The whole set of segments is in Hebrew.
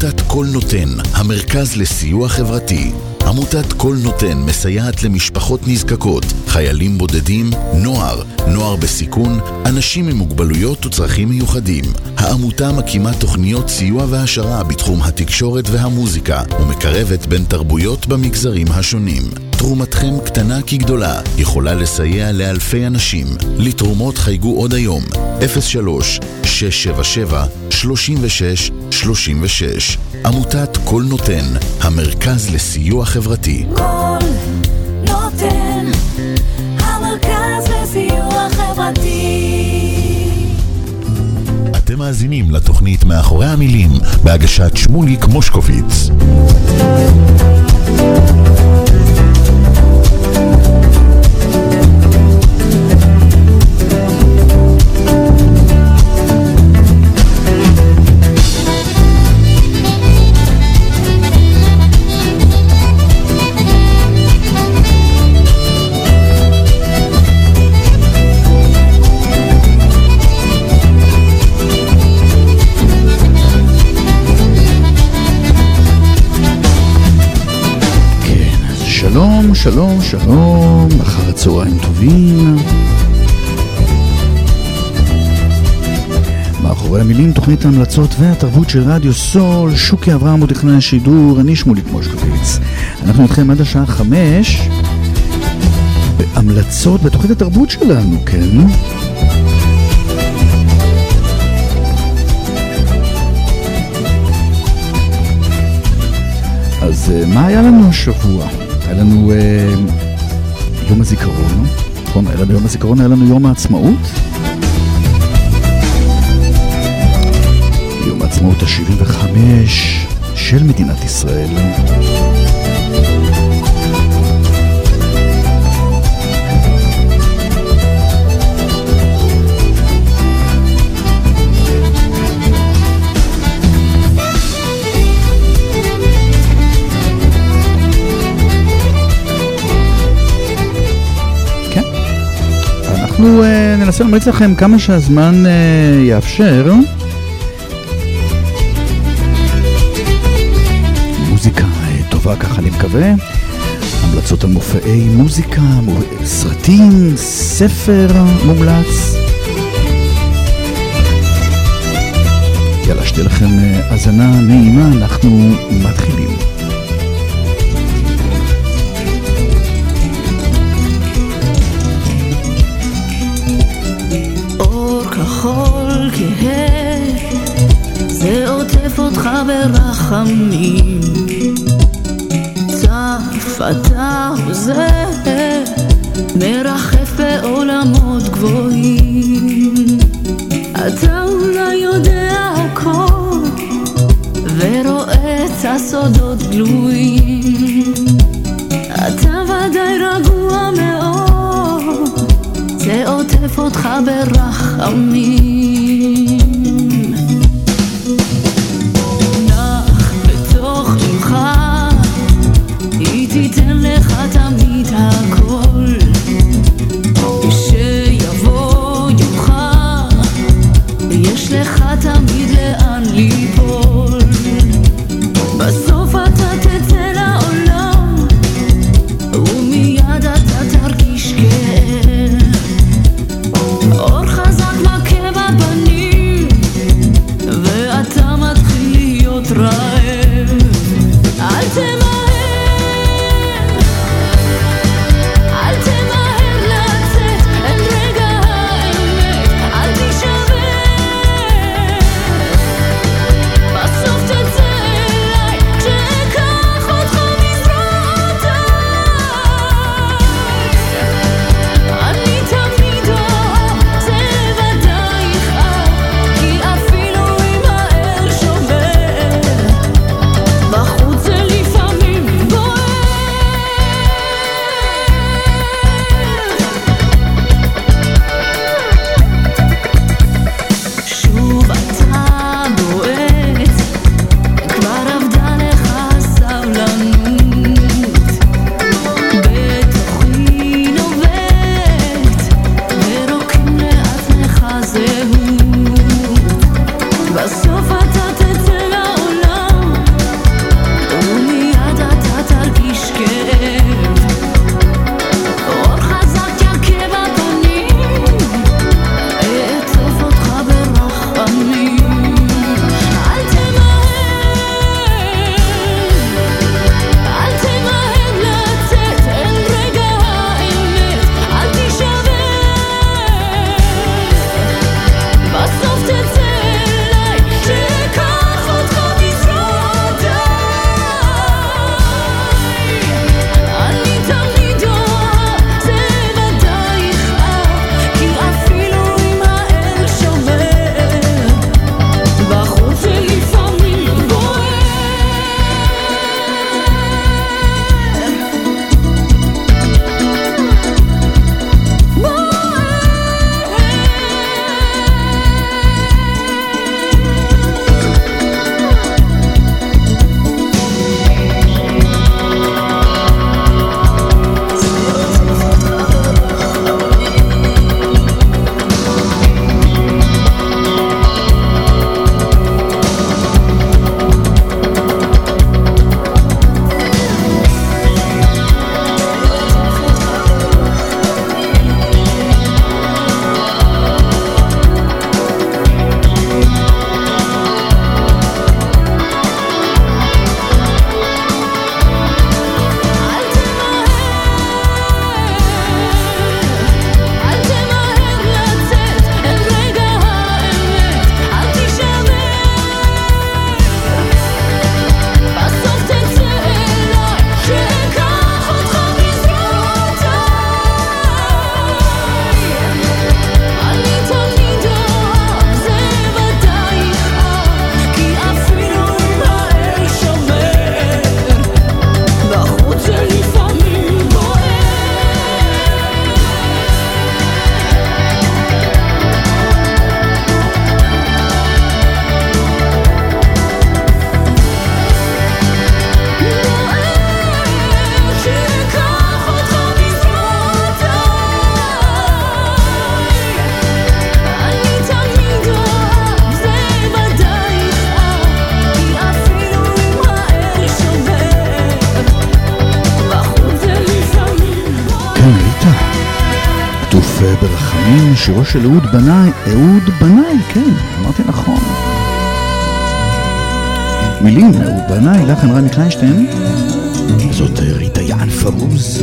עמותת כל נותן, המרכז לסיוע חברתי. עמותת כל נותן מסייעת למשפחות נזקקות, חיילים בודדים, נוער בסיכון, אנשים עם מוגבלויות וצרכים מיוחדים. העמותה מקימה תוכניות סיוע והשרה בתחום התקשורת והמוזיקה ומקרבת בין תרבויות במגזרים השונים. תרומתכם קטנה כגדולה, יכולה לסייע לאלפי אנשים. לתרומות חייגו עוד היום 03-677-3636. עמותת כל נותן, המרכז לסיוע חברתי. כל נותן, המרכז לסיוע חברתי. אתם מאזינים לתוכנית מאחורי המילים בהגשת שמוליק מושקוביץ. שלום, אחר הצהריים טובים. מאחורי המילים, תוכנית ההמלצות והתרבות של רדיו סול. שוקי אברהם הוא תכנן השידור, אני שמוליק מושקוביץ. אנחנו איתכם עד השעה 5 בהמלצות בתוכנית התרבות שלנו, כן? אז מה היה לנו השבוע? היה לנו יום הזיכרון, נכון? היה לנו יום הזיכרון, היה לנו יום העצמאות. יום העצמאות ה-75 של מדינת ישראל. אנחנו ננסה להמליץ לכם כמה שהזמן יאפשר. מוזיקה טובה, ככה אני מקווה. המלצות על מופעי מוזיקה, סרטים, ספר מומלץ. יאללה, שתהיה לכם האזנה נעימה, אנחנו מתחילים. כחול כהה, זה עוטף אותך ברחמים, צף אתה וזה מרחף בעולמות גבוהים. אתה אולי יודע הכל ורואה את הסודות גלויים. אתה ודאי רגוע מאוד, זה עוטף אותך ברחמים. נח בתוך ממך, היא תיתן לך תמיד הכל. כשיבוא יומך, יש לך תמיד לאן ליפול. בסוף אתה תצא לעולם, ומיד אתה תרגיש כאב. אור חזק מכה עטוף ברחמים, שירו של אהוד בנאי, כן, אמרתי נכון. מילים, אהוד בנאי, לחן רמי קליינשטיין, זאת ריטה יען פרוז.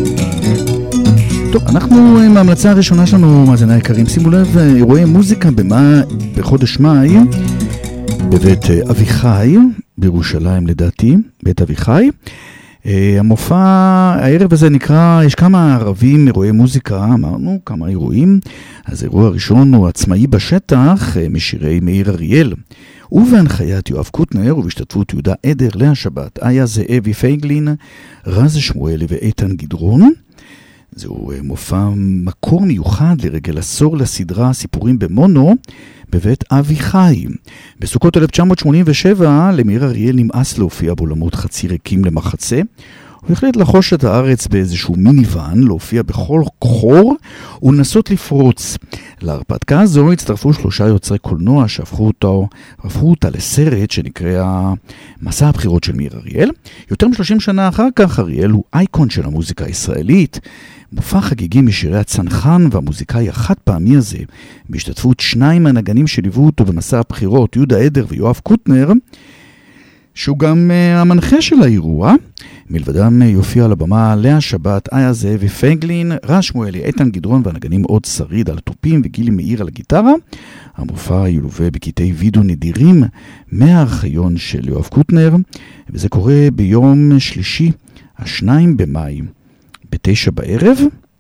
טוב, אנחנו עם ההמלצה הראשונה שלנו, מאזיני היקרים, שימו לב, אירועי מוזיקה בחודש מאי, בבית אביחי, בירושלים לדעתי, בית אביחי. המופע, הערב הזה נקרא, יש כמה ערבים אירועי מוזיקה, אמרנו כמה אירועים. אז האירוע הראשון הוא עצמאי בשטח, משירי מאיר אריאל, ובהנחיית יואב קוטנר ובהשתתפות יהודה עדר, לאה שבת, איה זאבי פייגלין, רז שמואלי ואיתן גדרון. זהו מופע מקור מיוחד לרגל עשור לסדרה סיפורים במונו בבית אביחי. בסוכות 1987 למאיר אריאל נמאס להופיע בעולמות חצי ריקים למחצה. הוא החליט לחוש את הארץ באיזשהו מיניוון, להופיע בכל חור ולנסות לפרוץ. להרפתקה הזו הצטרפו 3 יוצרי קולנוע שהפכו אותה לסרט שנקרא מסע הבחירות של מאיר אריאל. יותר מ-30 שנה אחר כך אריאל הוא אייקון של המוזיקה הישראלית. מופע חגיגי משירי הצנחן והמוזיקאי החד פעמי הזה, בהשתתפות 2 הנגנים שליוו אותו במסע הבחירות, יהודה עדר ויואב קוטנר, שהוא גם המנחה של האירוע. מלבדם יופיע על הבמה לאה שבת, איה זאבי פייגלין, רז שמואלי, איתן גדרון והנגנים עוד שריד על התופים וגילי מאיר על הגיטרה. המופע ילווה בקטעי וידאו נדירים מהארכיון של יואב קוטנר, וזה קורה ביום שלישי, 2 במאי, ב-9 בערב.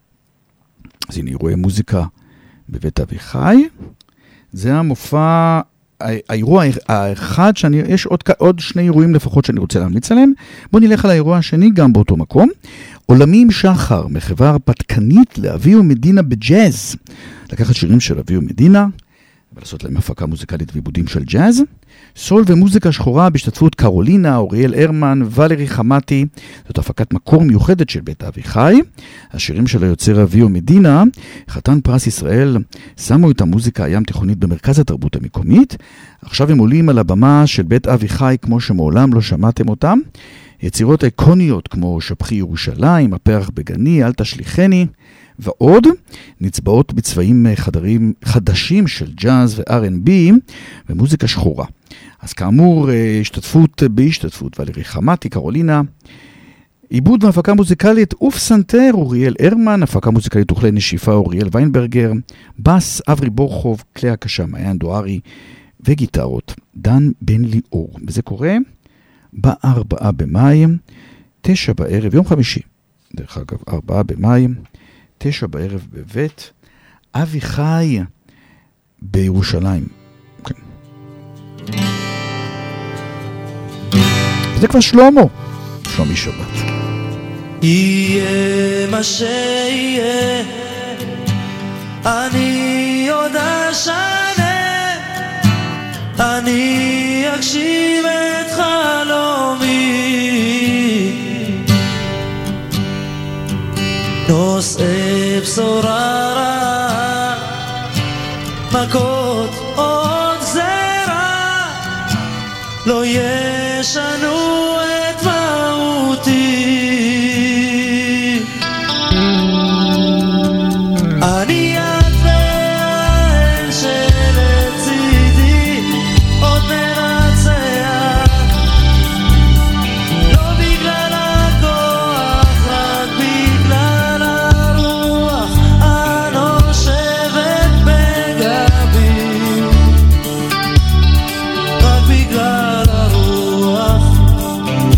אז הנה אירועי מוזיקה בבית אביחי. זה המופע, האירוע האחד, יש עוד 2 אירועים לפחות שאני רוצה להמליץ עליהם. בואו נלך על האירוע השני גם באותו מקום. עולמי עם שחר, מחווה הרפתקנית לאבי ומדינה בג'אז. לקחת שירים של אבי ומדינה ולעשות להם הפקה מוזיקלית ועיבודים של ג'אז. סול ומוזיקה שחורה בהשתתפות קרולינה, אוריאל הרמן, ולרי חמתי. זאת הפקת מקור מיוחדת של בית אביחי. השירים של היוצר אבי ומדינה, חתן פרס ישראל, שמו את המוזיקה הים תיכונית במרכז התרבות המקומית. עכשיו הם עולים על הבמה של בית אביחי כמו שמעולם לא שמעתם אותם. יצירות איקוניות כמו שפחי ירושלים, הפרח בגני, אל תשליחני ועוד, נצבעות בצבעים חדשים של ג'אז ו-R&B ומוזיקה שחורה. אז כאמור, בהשתתפות ולרי חמתי, קרולינה, עיבוד והפקה מוזיקלית ופסנתר אוריאל הרמן, הפקה מוזיקלית וכלי נשיפה אוריאל ויינברגר, בס אברי בורחוב, כלי הקשה מעיין דוארי וגיטרות דן בן ליאור. וזה קורה ב-4 במאי, 9 בערב, יום חמישי, דרך אגב, 4 במאי, 9 בערב בבית אביחי בירושלים. כן. זה כבר שלומי שבת. יהיה מה שיהיה, אני עוד אשנה, אני אגשים את חלומי, נושאי בשורה רעה, מכות עוד גזרה, לא ישנו את מהותי. אני את והאל שלצידי עוד נרצח, לא בגלל הכוח, רק בגלל הרוח הנושבת בגבי, רק בגלל הרוח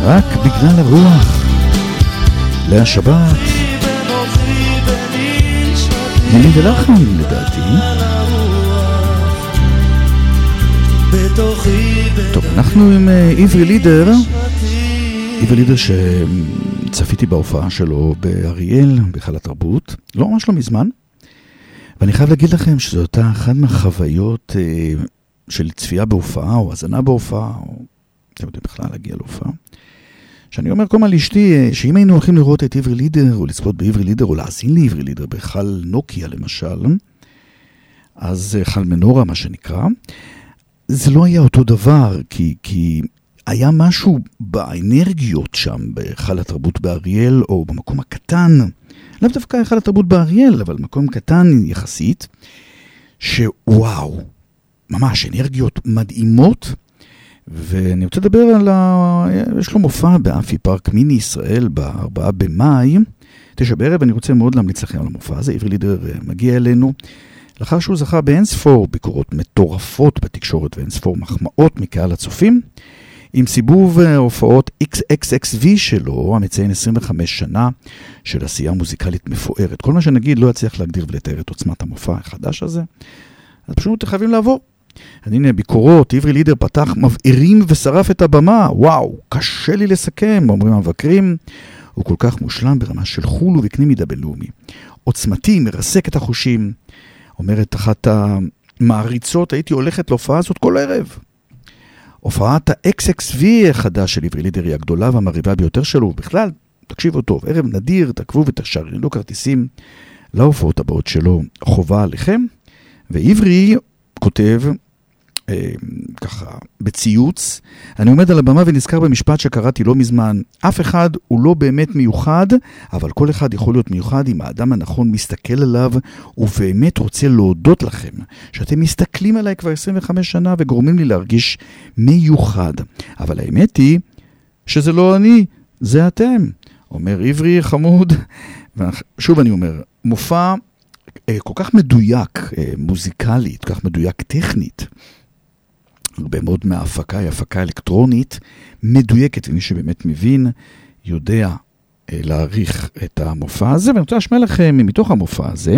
רק בגלל הרוח. לאה שבת. מילים ולחן לדעתי. טוב, אנחנו עם עברי לידר. עברי לידר שצפיתי בהופעה שלו באריאל, בהיכל התרבות. לא ממש לא מזמן. ואני חייב להגיד לכם שזו אותה אחת מהחוויות של צפייה בהופעה או הזנה בהופעה, או אתם יודעים בכלל להגיע להופעה. שאני אומר כל מה לאשתי, שאם היינו הולכים לראות את עברי לידר, או לצפות בעברי לידר, או להאזין לעברי לידר, בהיכל נוקיה למשל, אז היכל מנורה מה שנקרא, זה לא היה אותו דבר, כי היה משהו באנרגיות שם, בהיכל התרבות באריאל, או במקום הקטן, לאו דווקא היכל התרבות באריאל, אבל מקום קטן יחסית, שוואו, ממש אנרגיות מדהימות, ואני רוצה לדבר על יש לו מופע באמפי פארק מיני ישראל ב4 במאי, 9 בערב, אני רוצה מאוד להמליץ לכם על המופע הזה. עברי לידר מגיע אלינו, לאחר שהוא זכה באינספור ביקורות מטורפות בתקשורת ואינספור מחמאות מקהל הצופים, עם סיבוב הופעות XXXV שלו, המציין 25 שנה של עשייה מוזיקלית מפוארת. כל מה שנגיד לא יצליח להגדיר ולתאר את עוצמת המופע החדש הזה, אז פשוט חייבים לעבור. הנה ביקורות, עברי לידר פתח מבעירים ושרף את הבמה, וואו, קשה לי לסכם, אומרים המבקרים, הוא כל כך מושלם ברמה של חול ובקנה מידה בינלאומי. עוצמתי, מרסק את החושים, אומרת אחת המעריצות, הייתי הולכת להופעה הזאת כל ערב. הופעת ה-XXV החדש של עברי לידר היא הגדולה והמריבה ביותר שלו, בכלל, תקשיבו טוב, ערב נדיר, תעקבו ותשארו כרטיסים להופעות הבאות שלו, חובה עליכם, ועברי כותב ככה בציוץ, אני עומד על הבמה ונזכר במשפט שקראתי לא מזמן, אף אחד הוא לא באמת מיוחד, אבל כל אחד יכול להיות מיוחד אם האדם הנכון מסתכל עליו ובאמת רוצה להודות לכם, שאתם מסתכלים עליי כבר 25 שנה וגורמים לי להרגיש מיוחד, אבל האמת היא שזה לא אני, זה אתם, אומר עברי חמוד, ושוב אני אומר, מופע כל כך מדויק מוזיקלית, כל כך מדויק טכנית, הרבה מאוד מההפקה היא הפקה אלקטרונית מדויקת, ומי שבאמת מבין יודע להעריך את המופע הזה, ואני רוצה להשמיע לכם מתוך המופע הזה,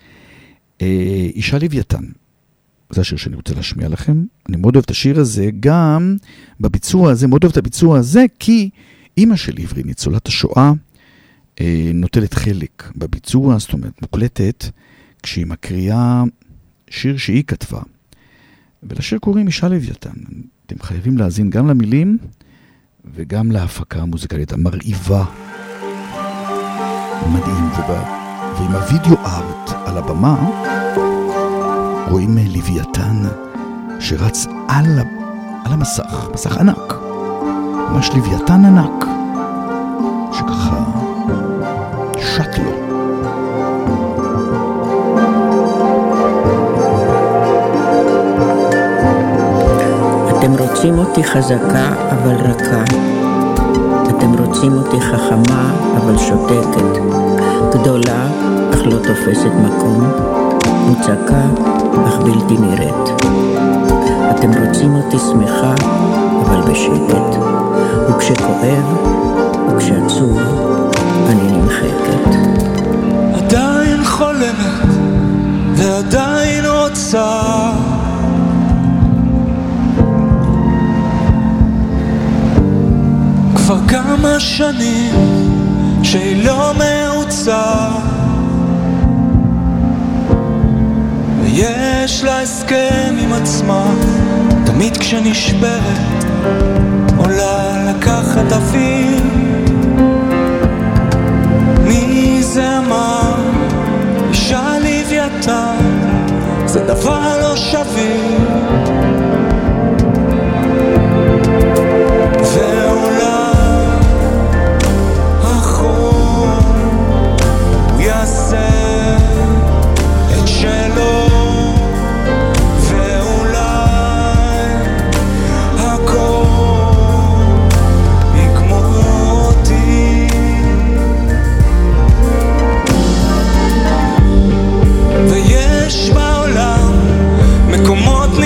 אישה לוויתן. זה השיר שאני רוצה להשמיע לכם. אני מאוד אוהב את השיר הזה, גם בביצוע הזה, מאוד אוהב את הביצוע הזה, כי אמא של עברי, ניצולת השואה, נוטלת חלק בביצוע, זאת אומרת מוקלטת, כשהיא מקריאה שיר שהיא כתבה. ולשיר קוראים אישה לוויתן. אתם חייבים להאזין גם למילים וגם להפקה המוזיקלית המרהיבה. מדהים. ועם הוידאו ארט על הבמה רואים לוויתן שרץ על המסך, מסך ענק. ממש לוויתן ענק שככה שט לו. אתם רוצים אותי חזקה אבל רכה, אתם רוצים אותי חכמה אבל שותקת, גדולה אך לא תופסת מקום, מוצקה אך בלתי נראית. אתם רוצים אותי שמחה אבל בשקט, וכשכואב וכשעצוב אני נמחקת. עדיין חולמת ועדיין רוצה, כבר כמה שנים שהיא לא מעוצה, ויש לה הסכם עם עצמה, תמיד כשנשברת עולה לקחת אוויר. מי זה אמר אישה לוויתן, זה דבר לא שביר, ואולי את שלו, ואולי הכל יגמור אותי. ויש בעולם מקומות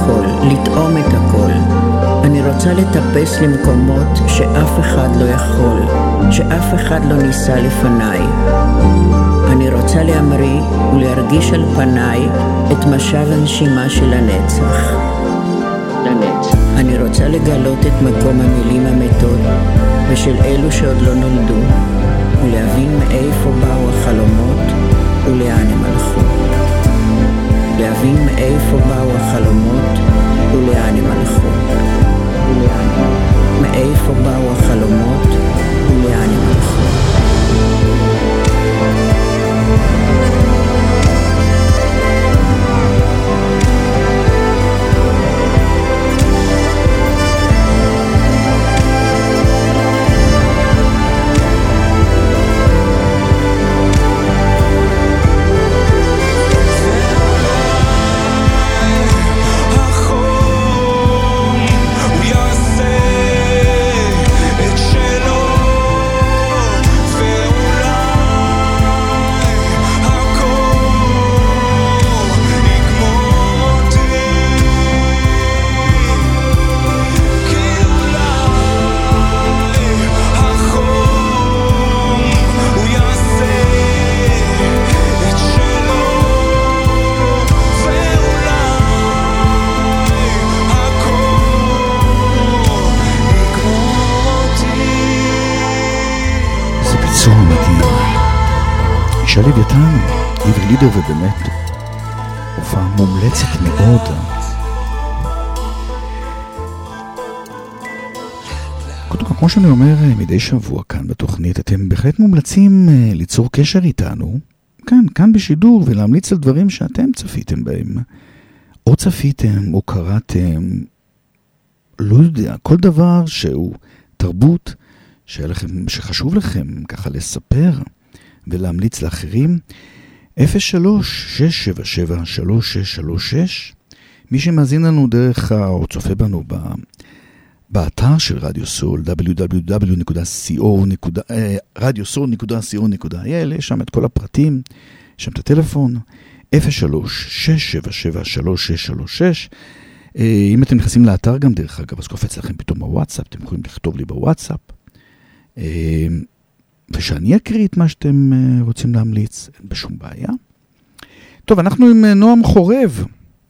הכל, לטעום את הכל. אני רוצה לטפס למקומות שאף אחד לא יכול, שאף אחד לא ניסה לפניי. אני רוצה להמריא ולהרגיש על פניי את משב הנשימה של הנצח. אני רוצה לגלות את מקום המילים המתות ושל אלו שעוד לא נולדו, ולהבין מאיפה באו החלומות ולאן הם הלכו. להבין מאיפה באו החלומות ולאן הם הלכו. מאיפה באו החלומות ולאן הם הלכו. שלי ביתן, עברי לידר, ובאמת הופעה מומלצת מאוד. קודם כל, כמו שאני אומר מדי שבוע כאן בתוכנית, אתם בהחלט מומלצים ליצור קשר איתנו, כאן בשידור, ולהמליץ על דברים שאתם צפיתם בהם, או צפיתם, או קראתם, לא יודע, כל דבר שהוא תרבות, שחשוב לכם ככה לספר, ולהמליץ לאחרים. 03-677-3636. מי שמאזין לנו דרך או צופה בנו באתר של רדיו סול, www.radiosol.co.il, יש שם את כל הפרטים, יש שם את הטלפון, 03-677-3636. אם אתם נכנסים לאתר גם דרך אגב, אז קופץ לכם פתאום בוואטסאפ, אתם יכולים לכתוב לי בוואטסאפ, ושאני אקריא את מה שאתם רוצים להמליץ, אין בשום בעיה. טוב, אנחנו עם נועם חורב,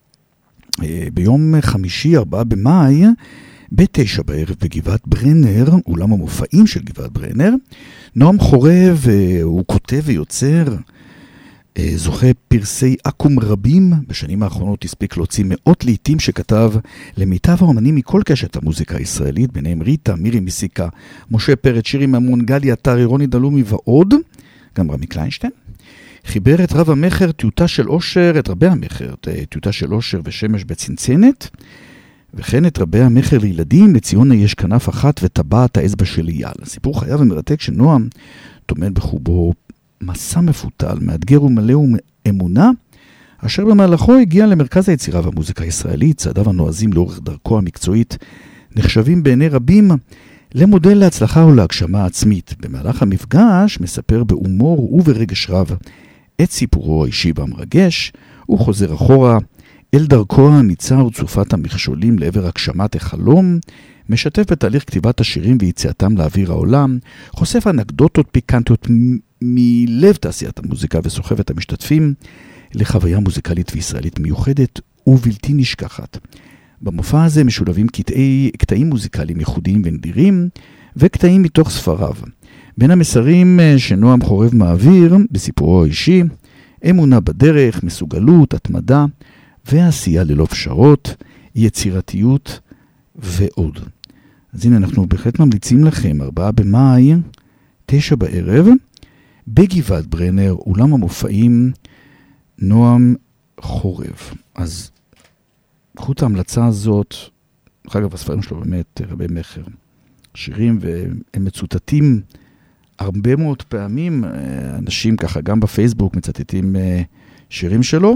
ביום חמישי, 4 במאי, ב-9 בערב בגבעת ברנר, אולם המופעים של גבעת ברנר. נועם חורב הוא כותב ויוצר, זוכה פרסי אקום רבים, בשנים האחרונות הספיק להוציא מאות לעיתים שכתב למיטב האומנים מכל קשת המוזיקה הישראלית, ביניהם ריטה, מירי מסיקה, משה פרץ, שירי ממון, גלי עטרי, רוני דלומי ועוד, גם רמי קליינשטיין. חיבר את רב המחר, טיוטה של אושר, את רבי המחר, טיוטה של אושר ושמש בצנצנת, וכן את רבי המחר לילדים, לציונה יש כנף אחת וטבעת האצבע של אייל. סיפור חייו ומרתק של נועם טומן בחובו מסע מפותל, מאתגר ומלא אמונה, אשר במהלכו הגיע למרכז היצירה והמוזיקה הישראלית. צעדיו הנועזים לאורך דרכו המקצועית נחשבים בעיני רבים למודל להצלחה ולהגשמה עצמית. במהלך המפגש מספר בהומור וברגש רב את סיפורו האישי והמרגש, הוא חוזר אחורה אל דרכו האמיצה וצופת המכשולים לעבר הגשמת החלום, משתף בתהליך כתיבת השירים ויציאתם לאוויר העולם, חושף אנקדוטות פיקנטיות מלב תעשיית המוזיקה וסוחב את המשתתפים לחוויה מוזיקלית וישראלית מיוחדת ובלתי נשכחת. במופע הזה משולבים קטעים מוזיקליים ייחודיים ונדירים וקטעים מתוך ספריו. בין המסרים שנועם חורב מעביר בסיפורו האישי, אמונה בדרך, מסוגלות, התמדה ועשייה ללא פשרות, יצירתיות ועוד. אז הנה אנחנו בהחלט ממליצים לכם 4 במאי, 9 בערב, בגבעת ברנר, אולם המופעים, נועם חורב. אז קחו את ההמלצה הזאת, אגב הספרים שלו באמת רבי מחר, שירים, והם מצוטטים הרבה מאוד פעמים, אנשים ככה גם בפייסבוק מצטטים שירים שלו.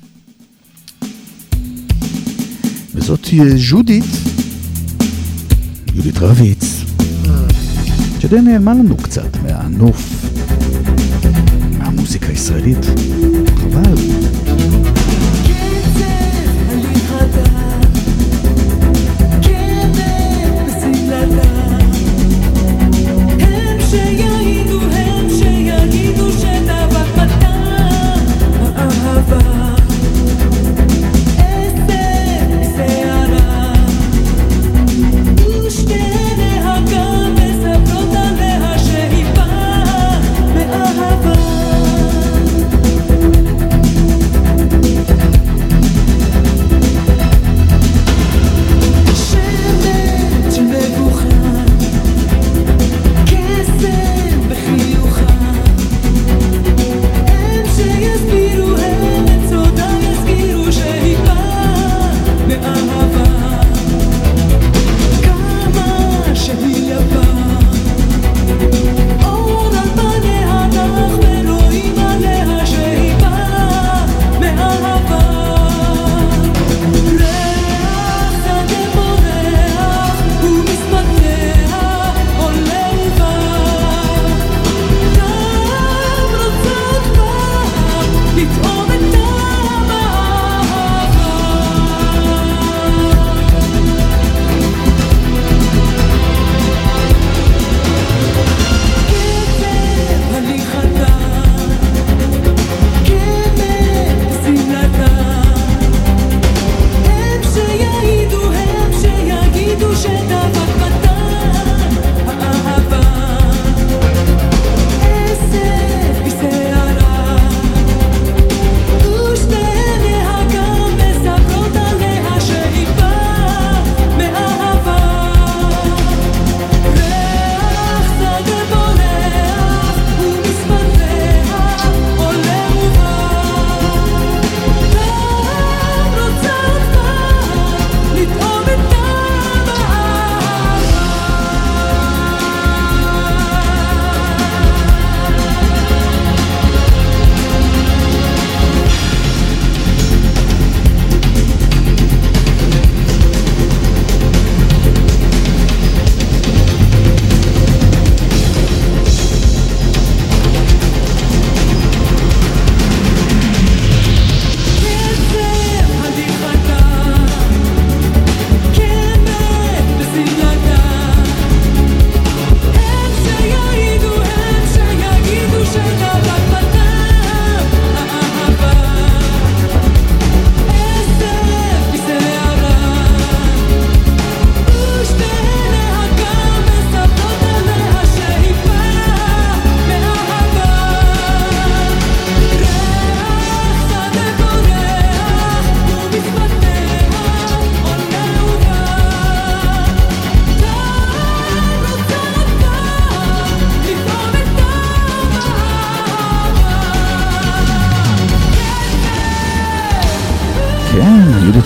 וזאת יהודית רביץ, שדי נעלמה לנו קצת מהנוף, מהמוזיקה הישראלית. חבל. קצב הליכתה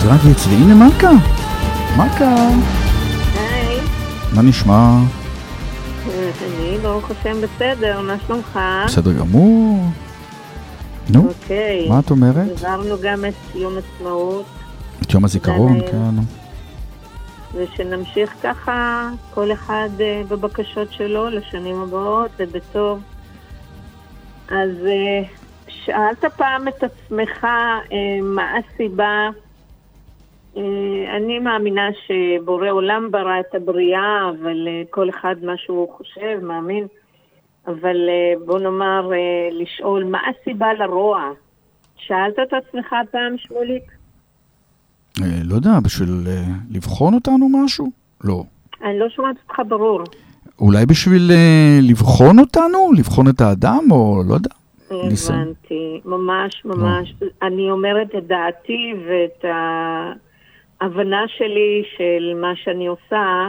רביץ, והנה מלכה. מלכה. היי. מה נשמע? אני ברוך השם בסדר, מה שלומך? בסדר גמור. נו, אוקיי. מה את אומרת? עברנו גם את יום עצמאות. את יום הזיכרון, כן. ושנמשיך ככה, כל אחד בבקשות שלו לשנים הבאות, ובטוב. אז שאלת פעם את עצמך מה הסיבה? אני מאמינה שבורא עולם ברא את הבריאה, אבל כל אחד מה שהוא חושב, מאמין. אבל בוא נאמר, לשאול מה הסיבה לרוע? שאלת את עצמך פעם, שמוליק? לא יודע, בשביל לבחון אותנו משהו? לא. אני לא שומעת אותך ברור. אולי בשביל לבחון אותנו? לבחון את האדם, או לא יודע. הבנתי, ממש ממש. אני אומרת את דעתי ואת ההבנה שלי של מה שאני עושה.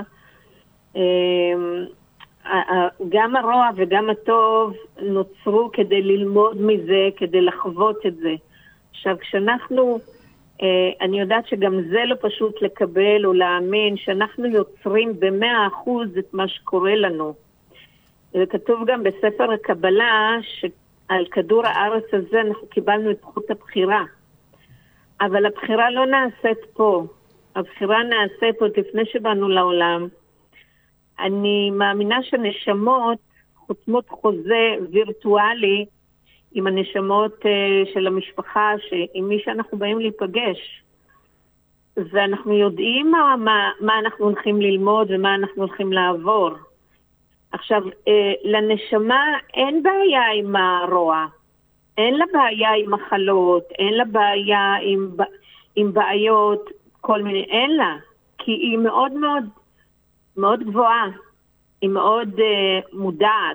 גם הרוע וגם הטוב נוצרו כדי ללמוד מזה, כדי לחוות את זה. עכשיו, כשאנחנו, אני יודעת שגם זה לא פשוט לקבל או להאמין, שאנחנו יוצרים ב100% את מה שקורה לנו. זה כתוב גם בספר הקבלה, שעל כדור הארץ הזה אנחנו קיבלנו את זכות הבחירה. אבל הבחירה לא נעשית פה. הבחירה נעשית עוד לפני שבאנו לעולם. אני מאמינה שנשמות חותמות חוזה וירטואלי עם הנשמות של המשפחה, עם מי שאנחנו באים להיפגש. ואנחנו יודעים מה אנחנו הולכים ללמוד ומה אנחנו הולכים לעבור. עכשיו, לנשמה אין בעיה עם הרוע. אין לה בעיה עם מחלות, אין לה בעיה עם בעיות, כל מיני, אין לה. כי היא מאוד מאוד מאוד גבוהה, היא מאוד מודעת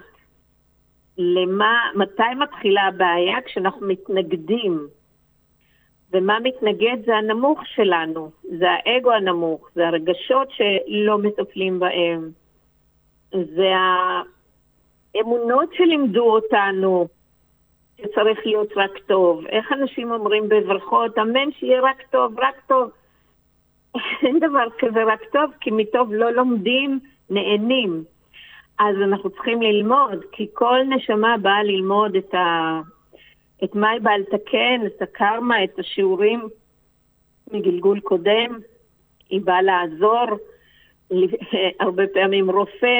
מתי מתחילה הבעיה? כשאנחנו מתנגדים. ומה מתנגד? זה הנמוך שלנו, זה האגו הנמוך, זה הרגשות שלא מטפלים בהם, זה האמונות שלימדו אותנו שצריך להיות רק טוב. איך אנשים אומרים בברכות, אמן שיהיה רק טוב, רק טוב. אין דבר כזה רק טוב, כי מטוב לא לומדים, נהנים. אז אנחנו צריכים ללמוד, כי כל נשמה באה ללמוד את מה היא באה לתקן, את הקרמה, את השיעורים מגלגול קודם. היא באה לעזור, הרבה פעמים רופא,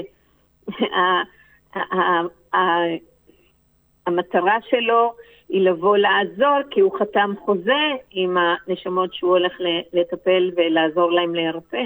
שהמטרה שלו היא לבוא לעזור, כי הוא חתם חוזה עם הנשמות שהוא הולך לטפל ולעזור להם להירפא.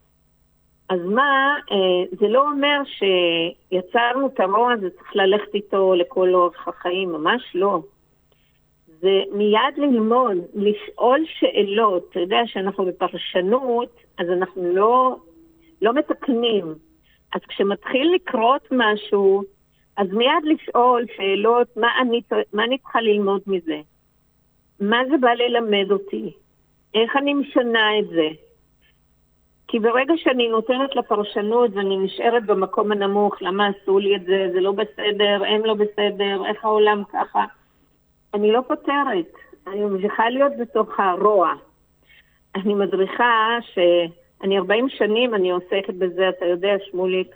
אז מה, זה לא אומר שיצרנו את הרוע, זה צריך ללכת איתו לכל אורך החיים, ממש לא. זה מיד ללמוד, לשאול שאלות. אתה יודע שאנחנו בפרשנות, אז אנחנו לא מתקנים. אז כשמתחיל לקרות משהו, אז מיד לשאול שאלות, מה אני צריכה ללמוד מזה? מה זה בא ללמד אותי? איך אני משנה את זה? כי ברגע שאני נותנת לפרשנות ואני נשארת במקום הנמוך, למה עשו לי את זה, זה לא בסדר, הם לא בסדר, איך העולם ככה, אני לא פותרת, אני ממשיכה להיות בתוך הרוע. אני מדריכה שאני 40 שנים אני עוסקת בזה, אתה יודע שמוליק,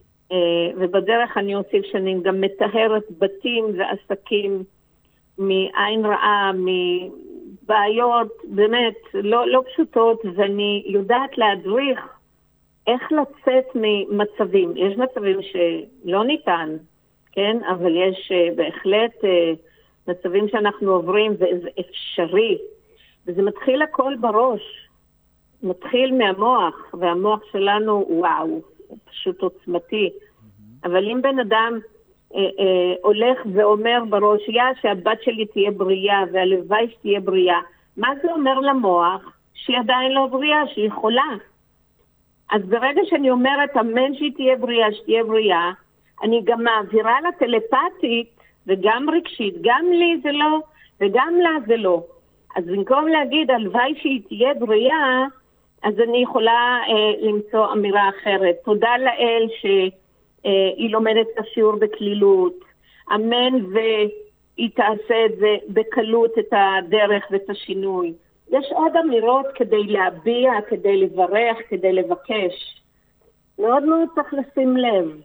ובדרך אני אוסיף שאני גם מטהרת בתים ועסקים מעין רעה, בעיות באמת לא פשוטות, ואני יודעת להדריך איך לצאת ממצבים. יש מצבים שלא ניתן, כן? אבל יש בהחלט מצבים שאנחנו עוברים וזה אפשרי. וזה מתחיל הכל בראש. מתחיל מהמוח, והמוח שלנו, וואו, הוא פשוט עוצמתי. אבל אם בן אדם הולך ואומר בראש, שהבת שלי תהיה בריאה והלוואי שתהיה בריאה, מה זה אומר למוח? שהיא עדיין לא בריאה, שהיא חולה. אז ברגע שאני אומרת אמן שהיא תהיה בריאה, שתהיה בריאה, אני גם מעבירה לה טלפתית וגם רגשית, גם לי זה לא וגם לה זה לא. אז במקום להגיד הלוואי שהיא תהיה בריאה, אז אני יכולה למצוא אמירה אחרת. תודה לאל שהיא לומדת את השיעור בכלילות. אמן והיא תעשה את זה בקלות, את הדרך ואת השינוי. יש עוד אמירות כדי להביע, כדי לברך, כדי לבקש. מאוד מאוד צריך לשים לב.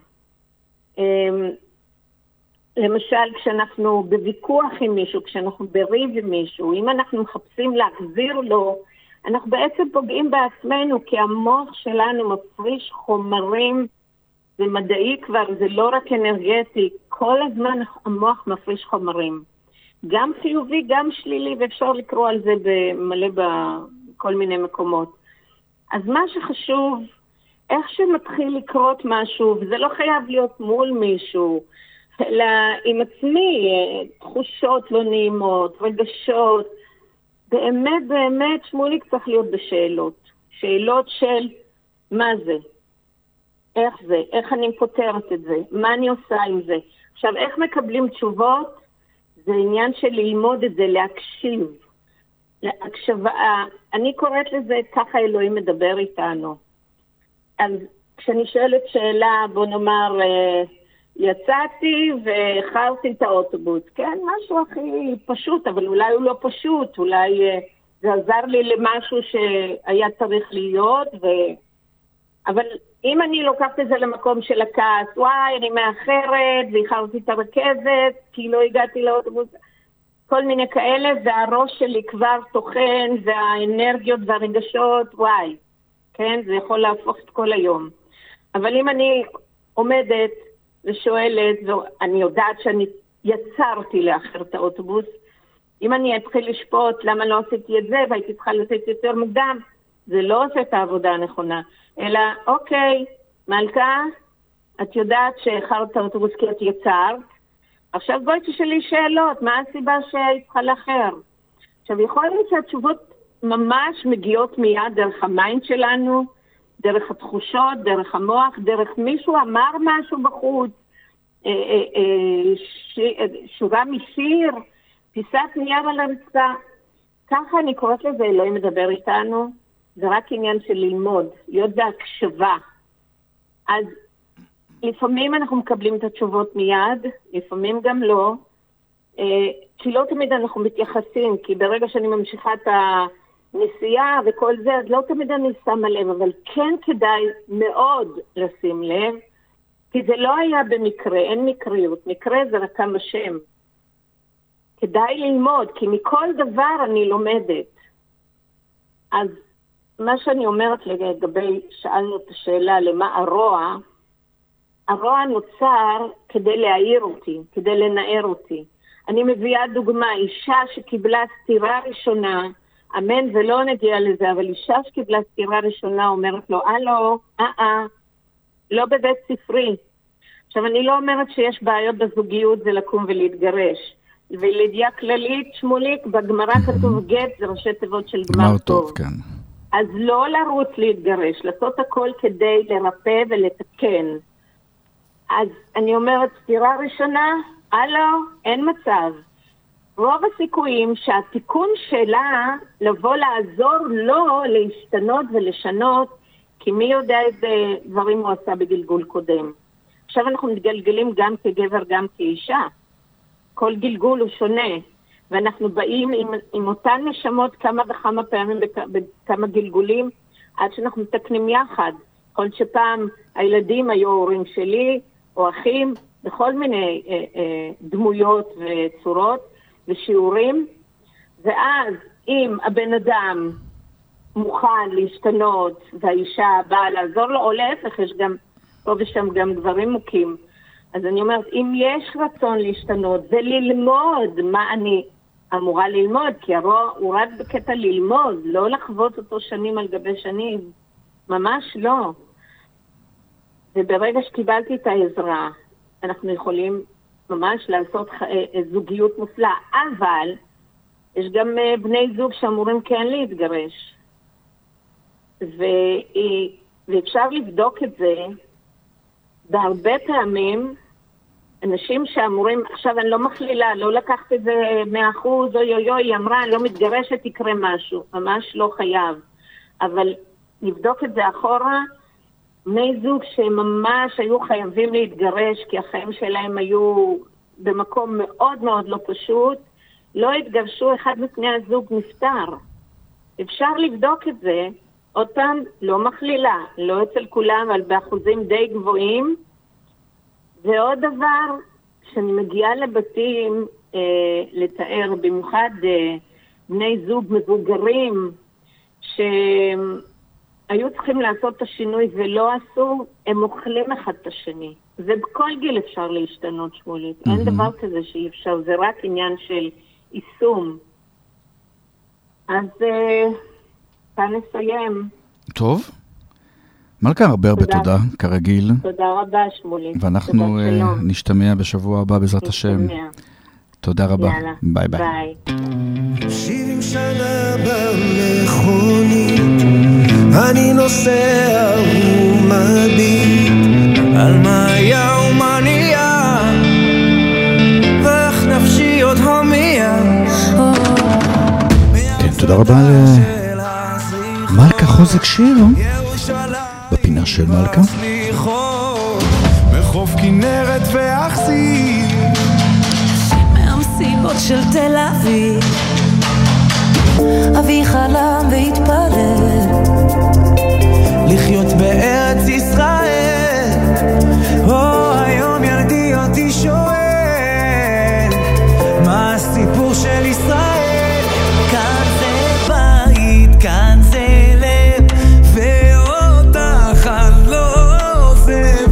למשל, כשאנחנו בוויכוח עם מישהו, כשאנחנו בריב עם מישהו, אם אנחנו מחפשים להחזיר לו, אנחנו בעצם פוגעים בעצמנו, כי המוח שלנו מפריש חומרים, זה מדעי כבר, זה לא רק אנרגטי, כל הזמן המוח מפריש חומרים. גם חיובי, גם שלילי, ואפשר לקרוא על זה מלא בכל מיני מקומות. אז מה שחשוב, איך שמתחיל לקרות משהו, וזה לא חייב להיות מול מישהו, אלא עם עצמי, תחושות לא נעימות, רגשות, באמת, באמת, שמוליק צריך להיות בשאלות. שאלות של מה זה? איך זה? איך אני פותרת את זה? מה אני עושה עם זה? עכשיו, איך מקבלים תשובות? זה עניין של ללמוד את זה, להקשיב. להקשבה. אני קוראת לזה, ככה אלוהים מדבר איתנו. אז כשאני שואלת שאלה, בוא נאמר, יצאתי וחרתי את האוטובוס. כן, משהו הכי פשוט, אבל אולי הוא לא פשוט. אולי זה עזר לי למשהו שהיה צריך להיות. אבל אם אני לוקחת את זה למקום של הכעס, וואי, אני מאחרת, והחרתי את הרכבת, כי לא הגעתי לאוטובוס, כל מיני כאלה, והראש שלי כבר תוכן, והאנרגיות והרגשות, וואי, כן? זה יכול להפוך את כל היום. אבל אם אני עומדת ושואלת, ואני יודעת שאני יצרתי לאחר את האוטובוס, אם אני אתחיל לשפוט למה לא עשיתי את זה, והייתי צריכה לתת יותר מוקדם, זה לא עושה את העבודה הנכונה. אלא, אוקיי, מלכה, את יודעת שאחרת את האוטובוס כי את יצרת, עכשיו בואי תשאלי שאלות, מה הסיבה שהיית צריכה לאחר? עכשיו, יכול להיות שהתשובות ממש מגיעות מיד דרך המיינד שלנו, דרך התחושות, דרך המוח, דרך מישהו אמר משהו בחוץ, שורה משיר, פיסת נייר על הרצפה. ככה אני קוראת לזה, אלוהים מדבר איתנו, זה רק עניין של ללמוד, להיות בהקשבה. אז לפעמים אנחנו מקבלים את התשובות מיד, לפעמים גם לא, כי לא תמיד אנחנו מתייחסים, כי ברגע שאני ממשיכה את הנסיעה וכל זה, אז לא תמיד אני שמה לב, אבל כן כדאי מאוד לשים לב, כי זה לא היה במקרה, אין מקריות, מקרה זה רק כמה שם. כדאי ללמוד, כי מכל דבר אני לומדת. אז מה שאני אומרת לגבי, שאלנו את השאלה למה הרוע, הרוע נוצר כדי להעיר אותי, כדי לנער אותי. אני מביאה דוגמה, אישה שקיבלה סתירה ראשונה, אמן ולא נגיע לזה, אבל אישה שקיבלה סתירה ראשונה אומרת לו, הלו, לא בבית ספרי. עכשיו אני לא אומרת שיש בעיות בזוגיות זה לקום ולהתגרש. ולידיעה כללית, שמוליק, בגמרא כתוב גט, זה ראשי תיבות של גמר טוב. כן. אז לא לרוץ להתגרש, לעשות הכל כדי לרפא ולתקן. אז אני אומרת, סתירה ראשונה, הלו, אין מצב. רוב הסיכויים שהתיקון שלה לבוא לעזור לו להשתנות ולשנות, כי מי יודע איזה דברים הוא עשה בגלגול קודם. עכשיו אנחנו מתגלגלים גם כגבר, גם כאישה. כל גלגול הוא שונה, ואנחנו באים עם אותן נשמות כמה וכמה פעמים בכמה גלגולים, עד שאנחנו מתקנים יחד. כל שפעם הילדים היו הורים שלי, או אחים, בכל מיני דמויות וצורות ושיעורים, ואז אם הבן אדם מוכן להשתנות, והאישה באה לעזור לו, או להפך, יש גם פה ושם גם גברים מוכים, אז אני אומרת, אם יש רצון להשתנות וללמוד מה אני אמורה ללמוד, כי הרוע הוא רק בקטע ללמוד, לא לחוות אותו שנים על גבי שנים, ממש לא. וברגע שקיבלתי את העזרה, אנחנו יכולים ממש לעשות זוגיות מופלאה, אבל יש גם בני זוג שאמורים כן להתגרש. ואפשר לבדוק את זה, בהרבה פעמים, אנשים שאמורים, עכשיו אני לא מכלילה, לא לקחת את זה 100%, היא אמרה, אני לא מתגרשת, יקרה משהו, ממש לא חייב. אבל נבדוק את זה אחורה, בני זוג שממש היו חייבים להתגרש, כי החיים שלהם היו במקום מאוד מאוד לא פשוט, לא התגרשו, אחד מפני הזוג נפטר. אפשר לבדוק את זה, אותם לא מכלילה, לא אצל כולם, אבל באחוזים די גבוהים. ועוד דבר, כשאני מגיעה לבתים לתאר, במיוחד בני זוג מבוגרים, שהיו צריכים לעשות את השינוי ולא עשו, הם אוכלים אחד את השני. זה בכל גיל אפשר להשתנות, שמולית. אין דבר כזה שאי אפשר, זה רק עניין של יישום. אז כאן נסיים. טוב. מלכה, הרבה תודה, כרגיל. תודה רבה, שמולית. ואנחנו נשתמע בשבוע הבא בעזרת השם. תודה רבה. ביי ביי. 70 שנה במכונית, אני נוסע ומביט על מה היה ומה נהיה, ואיך נפשי עוד הומיע. כן, תודה רבה למלכה חוזק שיר בפינה של מלכה. בחוף כנרת ואכסי מהמסיבות של תל אביב, אבי חלם והתפלל לחיות בארץ ישראל. היום ילדי אותי שואל מה הסיפור של ישראל. כאן זה בית, כאן זה לב, ואותך אני לא עוזב.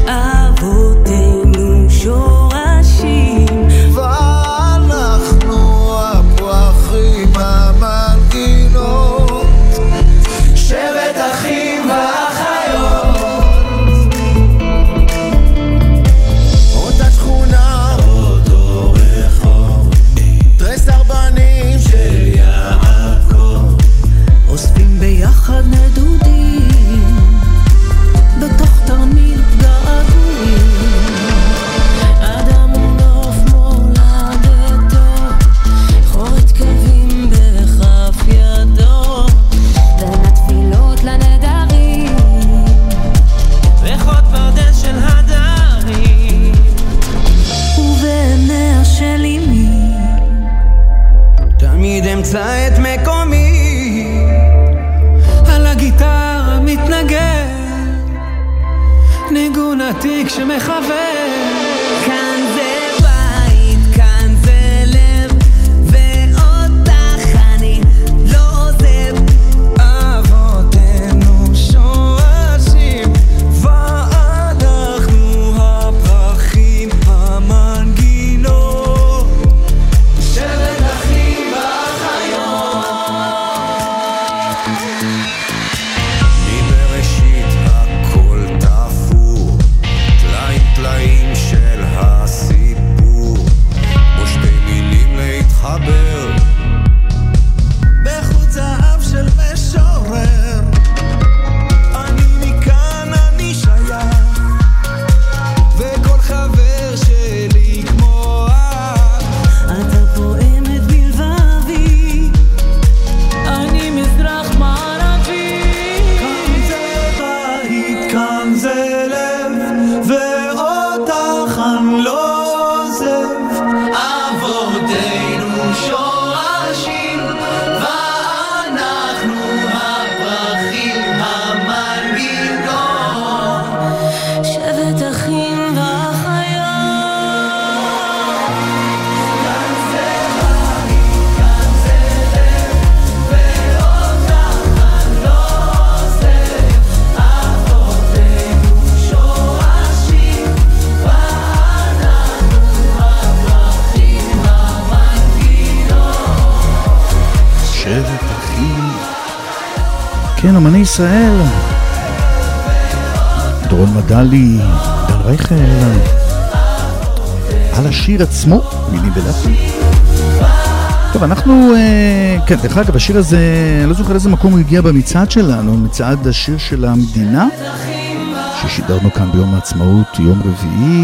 אבותינו שורשים, ואנחנו הפרחים המנגינות, שבט אחים ואחיות. אותה שכונה, אותו רחוב, תרס ארבנים של יעקב, אוספים ביחד נדודים בתוך תרמיל געגועים. אדם ונוף מולדתו, חורת קווים בכף ידו, בין התפילות לנדרים וחוד ברדן של הדרים, ובעיניה של אמי תמיד אמצא את מקומי, על הגיטרה מתנגן ניגון עתיק שמחבר. כאן זה בית, כאן זה לב, ואותך אני לא עוזב. אבותינו שורשים, ואנחנו הפרחים המנגינות, שבט אחים ואחיות. מבראשית הכל תפור, טלאים טלאים של הסיפור, בו שתי מילים להתחבר, בחוט זהב של משורר. אני מכאן אני שייך, וכל חבר שלי כמו את. אתה פועמת בלבבי, אני מזרח מערבי. כאן זה בית, כאן זה לב, ואותך אני לא עוזב. אבותינו שורשים, ואנחנו הפרחים המנגינות, שבט אחים ואחיות. כאן זה בית, כאן זה לב, ואותך אני לא עוזב. אבותינו שורשים, ואנחנו הפרחים המנגינות. שבט אחים. כן, אמני ישראל. דורון מדלי, דן רייכל. על השיר עצמו, מילים ולחן. טוב, אנחנו, כן, דרך אגב, השיר הזה, אני לא זוכר איזה מקום הוא הגיע במצעד שלנו, מצעד השיר של המדינה, ששידרנו כאן ביום העצמאות, יום רביעי.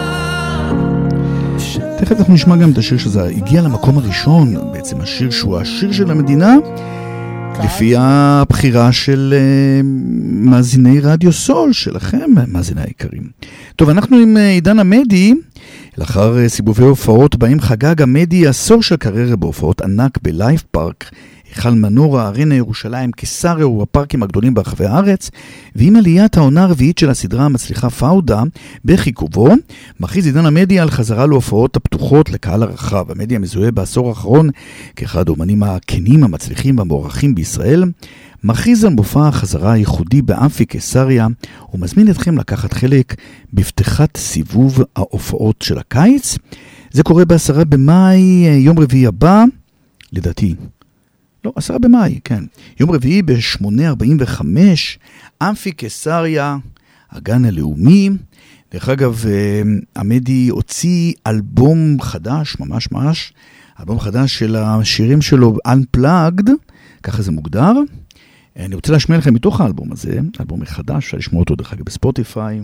תכף אנחנו נשמע גם את השיר שזה הגיע למקום הראשון, בעצם השיר שהוא השיר של המדינה, לפי הבחירה של מאזיני רדיו סול שלכם, מאזיני היקרים. טוב, אנחנו עם עידן עמדי, לאחר סיבובי הופעות בהם חגג עמדי עשור של קריירה בהופעות ענק בלייב פארק היכל מנורה, ארנה ירושלים, קיסריה ובפארקים הגדולים ברחבי הארץ, ועם עליית העונה הרביעית של הסדרה המצליחה פאודה בחיכובו, מכריז עידן עמדי על חזרה להופעות הפתוחות לקהל הרחב. עמדי המזוהה בעשור האחרון כאחד האומנים הכנים, המצליחים והמוערכים בישראל, מכריז על מופע החזרה הייחודי באמפי קיסריה, ומזמין אתכם לקחת חלק בפתיחת סיבוב ההופעות של הקיץ. זה קורה ב10 במאי, יום רביעי הבא, לדעתי. לא, 10 במאי, כן. יום רביעי ב-8:45, אמפי קיסריה, הגן הלאומי. דרך אגב, עמדי הוציא אלבום חדש, ממש, אלבום חדש של השירים שלו, Unplugged, ככה זה מוגדר. אני רוצה להשמיע לכם מתוך האלבום הזה, אלבום חדש, אפשר לשמוע אותו דרך אגב בספוטיפיי.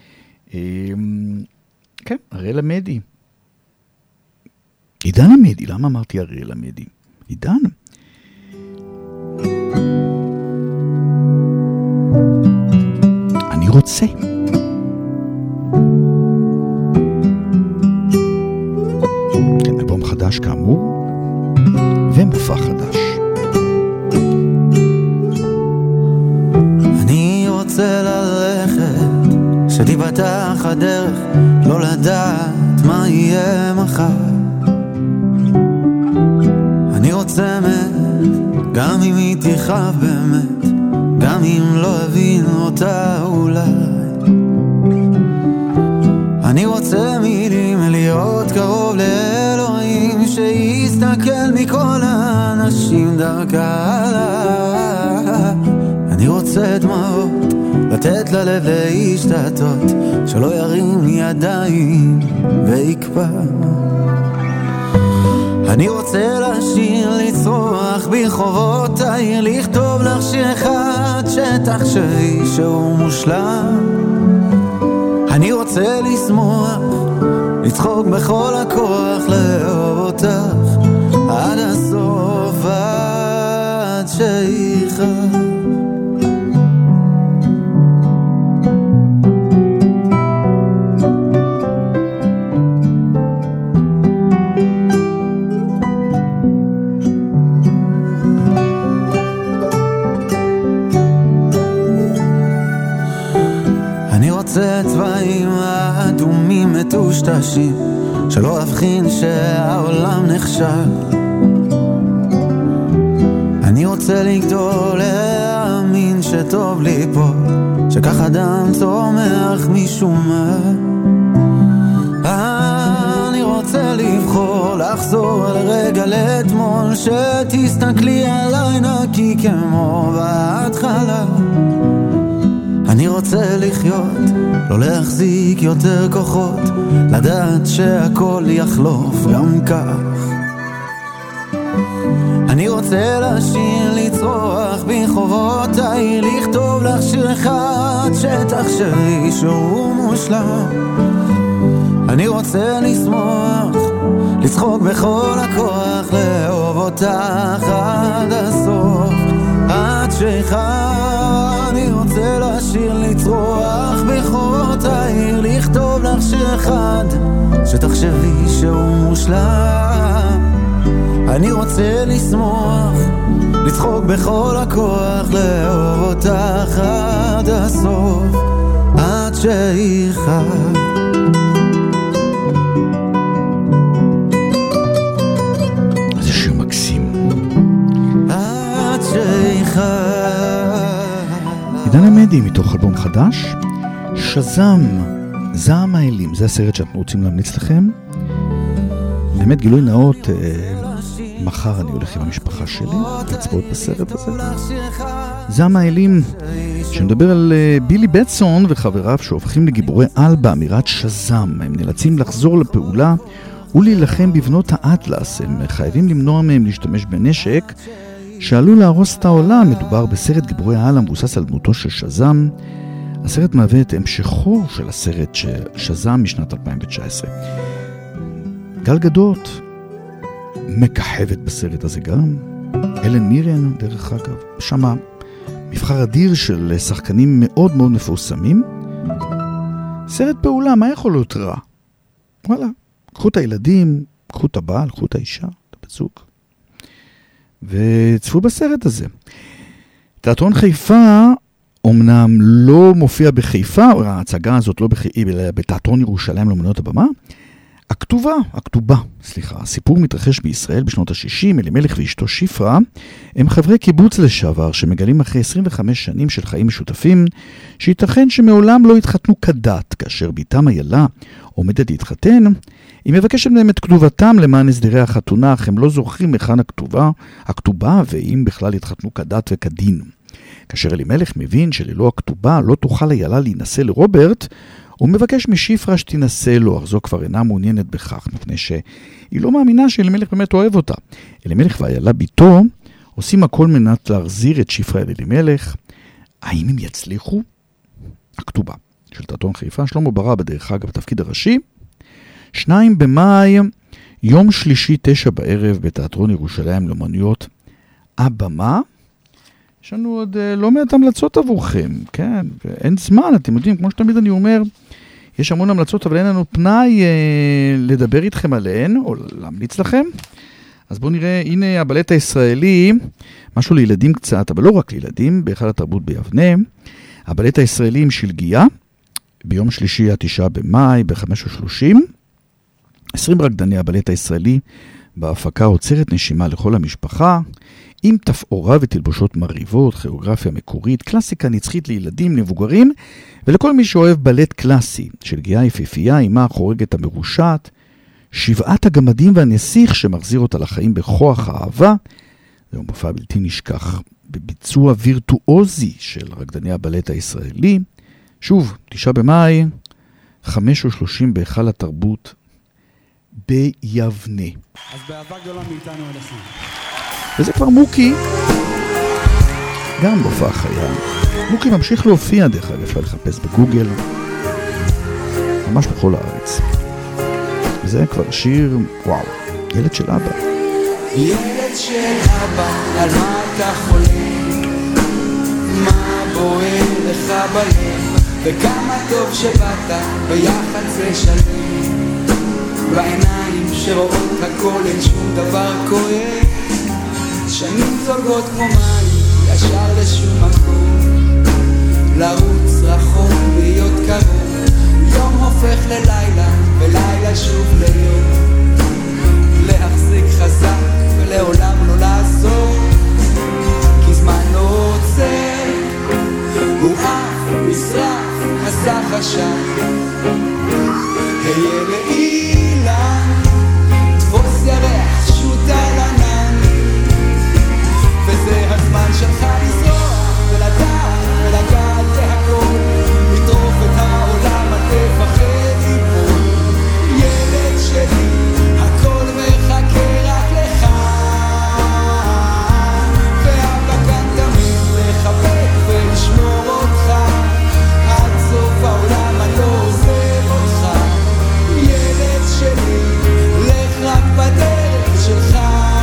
כן, אריאל עמדי. עידן עמדי, למה אמרתי אריאל עמדי? עידן. אני רוצה. כן, אלבום חדש כאמור, ומופע חדש. אני רוצה ללכת, שתיפתח הדרך, לא לדעת מה יהיה מחר. אני רוצה גם אם היא תכאב באמת, גם אם לא אבין אותה אולי. אני רוצה מילים להיות קרוב לאלוהים, שיסתכל מכל האנשים דרכה עליי. אני רוצה דמעות, לתת ללב להשתתות, שלא ירים ידיים ויקפא. אני רוצה לשיר, לצרוח ברחובות העיר, לכתוב לך שיר אחד שתחשבי שהוא מושלם. אני רוצה לשמוח, לצחוק בכל הכוח, לאהוב אותך עד הסוף, עד שיחד. צבעים האדומים מטושטשים, שלא אבחין שהעולם נכשל. אני רוצה לגדול, להאמין שטוב לי פה, שכך אדם צומח משום מה. אני רוצה לבחור, לחזור לרגע לאתמול, שתסתכלי עליי נקי כמו בהתחלה. אני רוצה לחיות, לא להחזיק יותר כוחות, לדעת שהכל יחלוף גם כך. אני רוצה לשיר, לצרוח ברחובות העיר, לכתוב לך שיר אחד שתחשבי שהוא מושלם. אני רוצה לשמוח, לצחוק בכל הכוח, לאהוב אותך עד הסוף, עד שיחד. אני רוצה לשיר, לצרוח ברחובות העיר, לכתוב לך שיר אחד שתחשבי שהוא מושלם. אני רוצה לשמוח, לצחוק בכל הכוח, לאהוב אותך עד הסוף, עד שיחד. זה שיר מקסים. עד שיחד. עידן עמדי מתוך אלבום חדש, שזם, זעם האלים, זה הסרט שאנחנו רוצים להמליץ לכם. באמת גילוי נאות, מחר אני הולך עם המשפחה שלי לצפות בסרט הזה. זעם האלים, שמדבר על בילי בטסון וחבריו שהופכים לגיבורי על באמירת שזם. הם נאלצים לחזור לפעולה ולהילחם בבנות האטלס. הם חייבים למנוע מהם להשתמש בנשק שעלול להרוס את העולם. מדובר בסרט גיבורי העל המבוסס על דמותו של שזם. הסרט מהווה את המשכו של הסרט שזם משנת 2019. גל גדות מככבת בסרט הזה גם. אלן מירן, דרך אגב, שמה מבחר אדיר של שחקנים מאוד מאוד מפורסמים. סרט פעולה, מה יכול להיות רע? וואלה, קחו את הילדים, קחו את הבעל, קחו את האישה, את הבצוק. וצפו בסרט הזה. תיאטרון חיפה אומנם לא מופיע בחיפה, או ההצגה הזאת לא בחיפה, אלא בתיאטרון ירושלים לאומנויות הבמה. הכתובה, הסיפור מתרחש בישראל בשנות ה-60, אלימלך ואשתו שפרה, הם חברי קיבוץ לשעבר שמגלים אחרי 25 שנים של חיים משותפים, שייתכן שמעולם לא התחתנו כדת, כאשר ביתם איילה עומדת להתחתן, היא מבקשת מהם את כתובתם למען הסדרי החתונה, אך הם לא זוכרים מכאן הכתובה, ואם בכלל התחתנו כדת וכדין. כאשר אלימלך מבין שללא הכתובה לא תוכל איילה להינשא לרוברט, הוא מבקש משפרה שתנסה לו, אך זו כבר אינה מעוניינת בכך, מפני שהיא לא מאמינה שאלימלך באמת אוהב אותה. אלימלך ואיילה ביתו עושים הכל מנת להחזיר את שפרה אל אלימלך. האם הם יצליחו? הכתובה של תיאטרון חיפה, שלמה ברא בדרך אגב בתפקיד הראשי. 2 במאי, יום שלישי 9 בערב בתיאטרון ירושלים לאומנויות הבמה. יש לנו עוד לא מעט המלצות עבורכם, כן, ואין זמן, אתם יודעים, כמו שתמיד אני אומר, יש המון המלצות, אבל אין לנו פנאי לדבר איתכם עליהן, או להמליץ לכם. אז בואו נראה, הנה הבלט הישראלי, משהו לילדים קצת, אבל לא רק לילדים, בהיכל התרבות ביבנה, הבלט הישראלי עם שלגיה, ביום שלישי 9 במאי, ב-5:30, 20 רקדני הבלט הישראלי, בהפקה עוצרת נשימה לכל המשפחה, עם תפאורה ותלבושות מריבות, כיאוגרפיה מקורית, קלאסיקה נצחית לילדים, למבוגרים, ולכל מי שאוהב בלט קלאסי, שלגיה יפיפייה, אימה החורגת המרושעת, 7 הגמדים והנסיך שמחזיר אותה לחיים בכוח האהבה, זהו מופע בלתי נשכח, בביצוע וירטואוזי של רקדני הבלט הישראלי, שוב, 9 במאי, 5:30 בהיכל התרבות ביבנה. אז באהבה גדולה מאיתנו אליכם. וזה כבר מוקי, גם בהופעה חיה. מוקי ממשיך להופיע, דרך אגב, אפשר לחפש בגוגל, ממש בכל הארץ. וזה כבר שיר, וואו, ילד של אבא. ילד של אבא, על מה אתה חולם? מה בוער לך בלב? וכמה טוב שבאת, ביחד זה שלם. בעיניים שרואות הכל, אין שום דבר כואב. שנים זולגות כמו מים, ישר לשום מקום. לרוץ רחוק, להיות קרוב. יום הופך ללילה, ולילה שוב ליום. להחזיק חזק, ולעולם לא לעזור. כי זמן לא עוצר, הוא אף נשרף, מסך עשן. היה לאילן, תפוס ירח, שוט על ענן. וזה הזמן שלך לזרוע, ולדעת, ולגעת להכל. לטרוף את העולם, אל תפחד ליפול. ילד שלי, הכל מחכה רק לך. ואבא כאן תמיד לחבק ולשמור אותך. עד סוף העולם אני לא עוזב אותך. ילד שלי, לך רק בדרך שלך.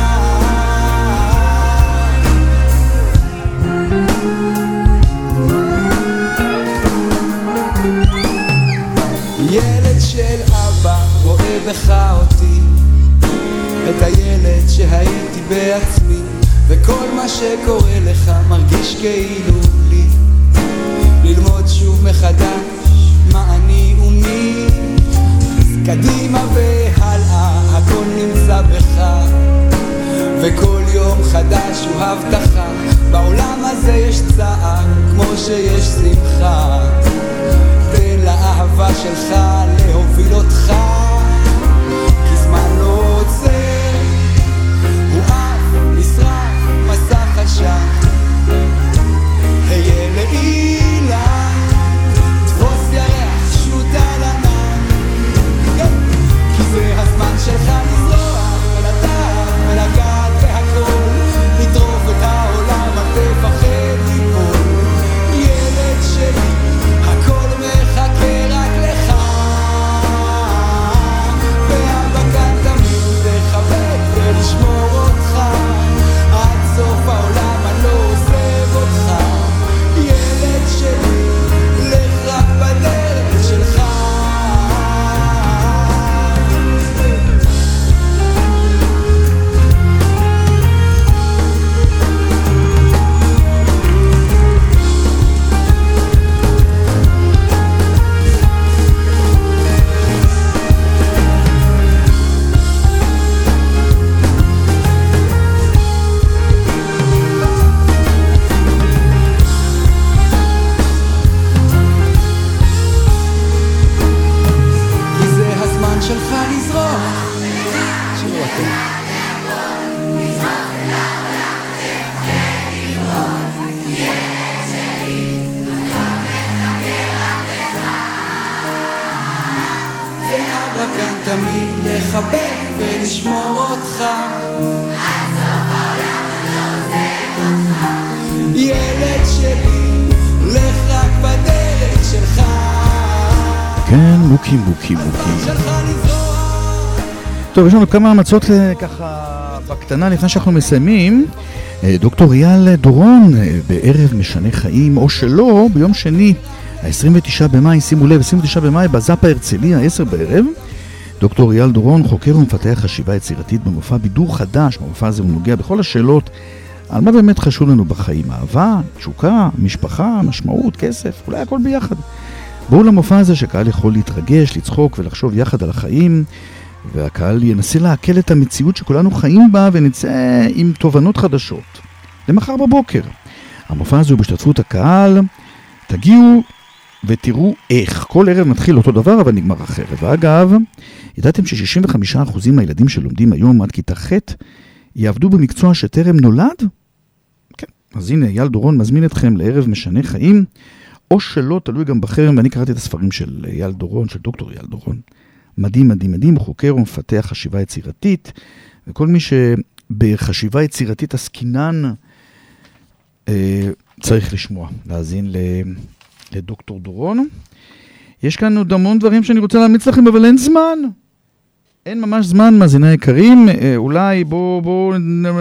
ילד של אבא רואה בך אותי, את הילד שהייתי בעצמי, וכל מה שקורה לך מרגיש כאילו לי. ללמוד שוב מחדש מה אני ומי, קדימה והלאה הכל נמצא בך, וכל יום חדש הוא הבטחה. בעולם הזה יש צער כמו שיש שמחה. תן לאהבה שלך להוביל אותך, כי זמן לא עוצר, הוא אף נשרף, מסך עשן. היה לאילן, תפוס ירח, שוט על ענן. כי זה הזמן שלך לזרוע, ולדעת, ולגעת בהכל. לטרוף את העולם, אל תפחד ליפול. ילד שלי, הכל מחכה רק לך. ואבא תמיד לחבק ולשמור אותך. ילד שלי, לך רק בדרך שלך. כן, מוקי. טוב, יש לנו כמה המצות ככה בקטנה לפני שאנחנו מסיימים. דוקטור אייל דורון בערב משנה חיים, או שלא, ביום שני, ה-29 במאי, שימו לב, 29 במאי, בזאפה הרצליה, 10 בערב. דוקטור אייל דורון חוקר ומפתח חשיבה יצירתית במופע בידור חדש. במופע הזה הוא נוגע בכל השאלות על מה באמת חשוב לנו בחיים. אהבה, תשוקה, משפחה, משמעות, כסף, אולי הכל ביחד. בואו למופע הזה שקהל יכול להתרגש, לצחוק ולחשוב יחד על החיים, והקהל ינסה להקל את המציאות שכולנו חיים בה ונצא עם תובנות חדשות. למחר בבוקר. המופע הזה הוא בהשתתפות הקהל. תגיעו ותראו איך. כל ערב מתחיל אותו דבר אבל נגמר אחרת. ואגב, ידעתם ש65% מהילדים שלומדים היום עד כיתה ח' יעבדו במקצוע שטרם נולד? כן. אז הנה, אייל דורון מזמין אתכם לערב משנה חיים, או שלא, תלוי גם בכם. ואני קראתי את הספרים של אייל דורון, של דוקטור אייל דורון. מדהים, הוא חוקר ומפתח חשיבה יצירתית, וכל מי שבחשיבה יצירתית עסקינן צריך לשמוע, להאזין לדוקטור דורון. יש כאן עוד המון דברים שאני רוצה להמיץ לכם, אבל אין זמן. אין ממש זמן, מאזיני יקרים. אולי בואו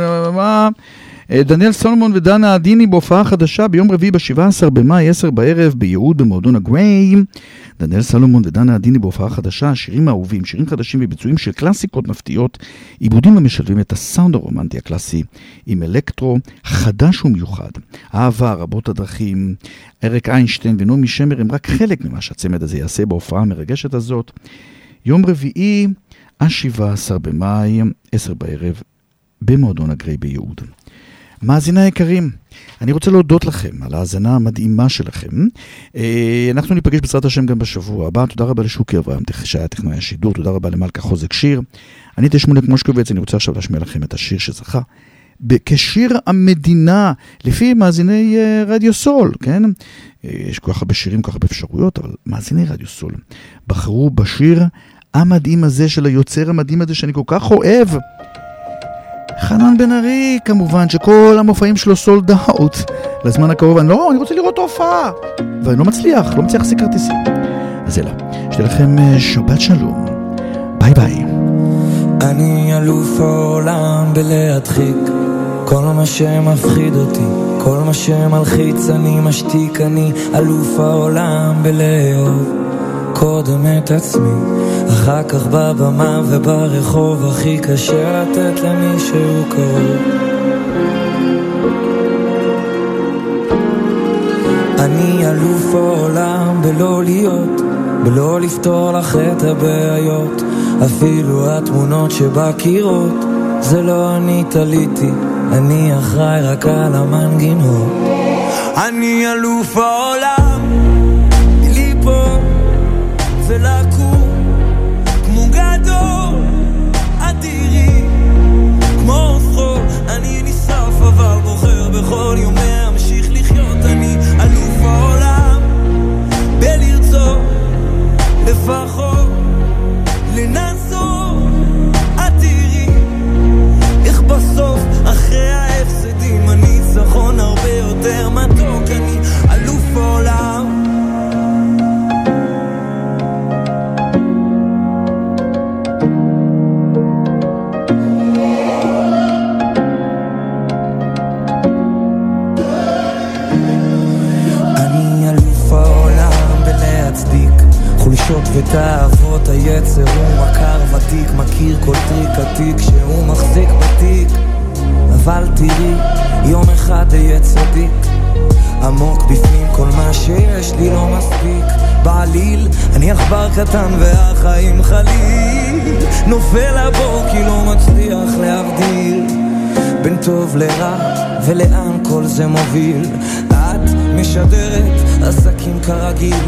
דניאל סולומון ודנה עדיני בהופעה חדשה ביום רביעי ב-17 במאי 10 בערב ביהוד במועדון הגריי. דניאל סולומון ודנה עדיני בהופעה חדשה, שירים אהובים, שירים חדשים וביצועים של קלאסיקות מפתיעות, עיבודים המשלבים את הסאונד הרומנטי הקלאסי עם אלקטרו חדש ומיוחד. אהבה, רבות הדרכים, אריק איינשטיין ונעמי שמר הם רק חלק ממה שהצמד הזה יעשה בהופעה המרגשת הזאת. יום רביעי, 17 במאי 10 בערב במועדון הגריי ביהוד. מאזיני היקרים, אני רוצה להודות לכם על ההאזנה המדהימה שלכם. אנחנו ניפגש בעזרת השם גם בשבוע הבא. תודה רבה לשוקי אברהם, שהיה טכנאי השידור. תודה רבה למלכה חוזק שיר. אני תשמונה מושקוביץ, אני רוצה עכשיו להשמיע לכם את השיר שזכה כשיר המדינה, לפי מאזיני רדיו סול, כן? יש כל כך הרבה שירים, כל כך הרבה אפשרויות, אבל מאזיני רדיו סול בחרו בשיר המדהים הזה של היוצר המדהים הזה שאני כל כך אוהב, חנן בן ארי, כמובן שכל המופעים שלו סולד אאוט לזמן הקרוב. אני רוצה לראות הופעה ואני לא מצליח להשיג כרטיסים. אז אלא, שתהיה לכם שבת שלום, ביי ביי. אני אלוף העולם בלהדחיק כל מה שמפחיד אותי, כל מה שמלחיץ אני משתיק. אני אלוף העולם בלאהוב קודם את עצמי, אחר כך בבמה וברחוב הכי קשה לתת למישהו קרוב. אני אלוף העולם בלא להיות, בלא לפתור לך את הבעיות, אפילו התמונות שבקירות זה לא אני תליתי, אני אחראי רק על המנגינות. אני אלוף העולם ליפול ולקום כמו גדול אדירי, כמו זכור אני ניסף אבל בוחר בכל יום להמשיך לחיות. אני אלוף העולם בלרצות לפחות לנסות אדירי, איך בסוף אחרי ההפסדים הניצחון הרבה יותר מתוק. אני אלוף העולם. חולשות ותאוות היצר, הוא מכר ותיק, מכיר כל טריק עתיק שהוא מחזיק בתיק. אבל תראי, יום אחד יהיה צדיק, עמוק בפנים כל מה שיש לי לא מספיק. בעליל, אני אכבר קטן והחיים חליל, נופל הבור כי לא מצליח להבדיל בין טוב לרע ולאן כל זה מוביל. את משדרת עסקים כרגיל,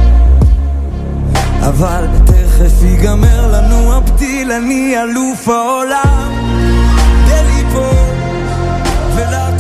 אבל תכף ייגמר לנו הפתיל. אני אלוף העולם בליפול ולך